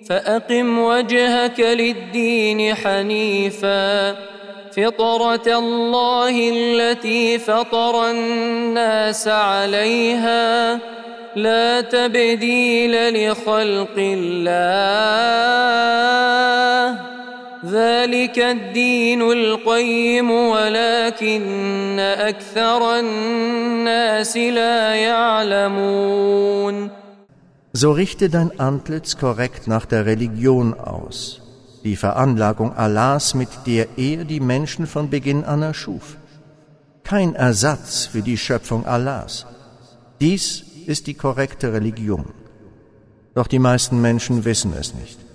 فأقم وجهك للدين حنيفا فطرة الله التي فطر الناس عليها لا تبديل لخلق الله ذلك الدين القيم ولكن أكثر الناس لا يعلمون. So richte dein Antlitz korrekt nach der Religion aus, die Veranlagung Allahs, mit der er die Menschen von Beginn an erschuf. Kein Ersatz für die Schöpfung Allahs. Dies ist die korrekte Religion. Doch die meisten Menschen wissen es nicht.